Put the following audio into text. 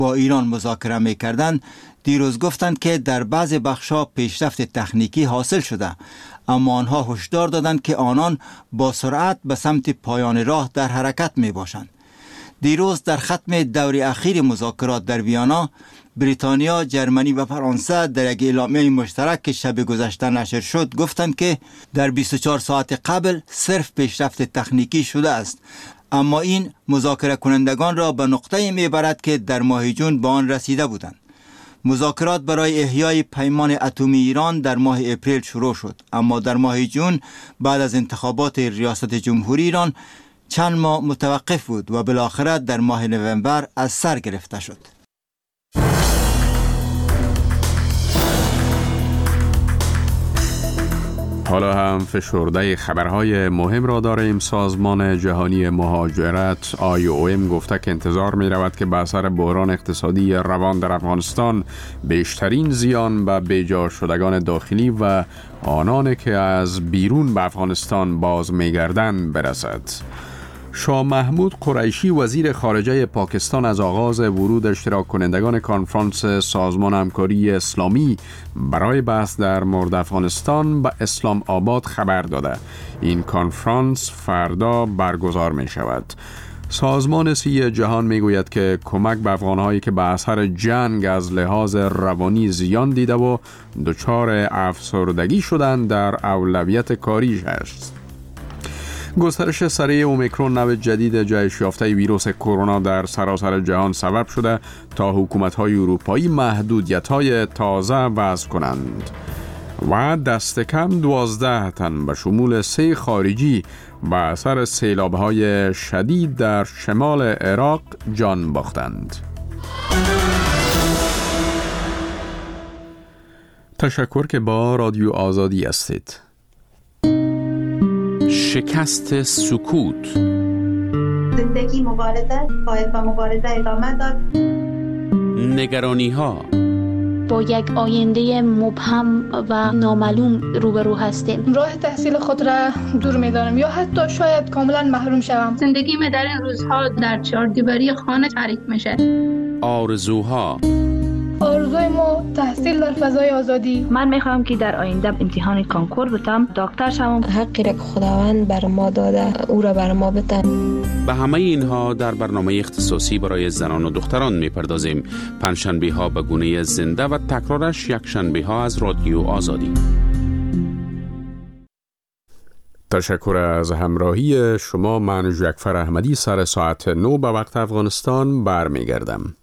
با ایران مذاکره می‌کردند، دیروز گفتند که در بعض بخش‌ها پیشرفت تکنیکی حاصل شده، اما آنها هشدار دادند که آنان با سرعت به سمت پایان راه در حرکت میباشند. دیروز در ختم دور اخیر مذاکرات در ویانا، بریتانیا، جرمنی و فرانسه در یک اعلامیه مشترک که شب گذشته نشر شد گفتند که در 24 ساعت قبل صرف پیشرفت تکنیکی شده است، اما این مذاکره کنندگان را به نقطه‌ای میبرد که در ماه جون به آن رسیده بودند. مذاکرات برای احیای پیمان اتمی ایران در ماه اپریل شروع شد، اما در ماه جون بعد از انتخابات ریاست جمهوری ایران چند ماه متوقف بود و بالاخره در ماه نوامبر از سر گرفته شد. حالا هم فشرده خبرهای مهم را داریم. سازمان جهانی مهاجرت IOM گفته که انتظار می رود که به اثر بحران اقتصادی روان در افغانستان بیشترین زیان به بیجا شدگان داخلی و آنان که از بیرون به افغانستان باز می گردند برسد. شاه محمود قریشی وزیر خارجه پاکستان از آغاز ورود اشتراک کنندگان کنفرانس سازمان همکاری اسلامی برای بحث در مورد افغانستان به اسلام آباد خبر داده. این کنفرانس فردا برگزار می شود. سازمان صحی جهان می گوید که کمک به افغانهایی که به اثر جنگ از لحاظ روانی زیان دیده و دچار افسردگی شدند در اولویت کاریش است. گسترش سریع اومیکرون نوع جدید جهش یافته ویروس کرونا در سراسر جهان سبب شده تا حکومت‌های اروپایی محدودیت‌های تازه وضع کنند و دست کم 12 تن به شمول 3 خارجی به اثر سیلاب‌های شدید در شمال عراق جان باختند. تشکر که با رادیو آزادی هستید. شکست سکوت. زندگی مبارزه، باید با مبارزه ادامه داد. نگرانی ها. با یک آینده مبهم و نامعلوم روبرو هستیم. راه تحصیل خود را دور می‌دانم یا حتی شاید کاملا محروم شوم. زندگی من در این روزها در چهاردیواری خانه تعریف میشه. آرزوها. آرزوی ما تحصیل در فضای آزادی. من میخوام که در آینده امتحان کنکور بتم، دکتر شوم. حقی را که خداوند بر ما داده او را بر ما بده. به همه اینها در برنامه اختصاصی برای زنان و دختران میپردازیم. پنجشنبه ها به گونه زنده و تکرارش یک شنبه ها از رادیو آزادی. تشکر از همراهی شما. من جعفر احمدی سر ساعت 9 به وقت افغانستان برمیگردم.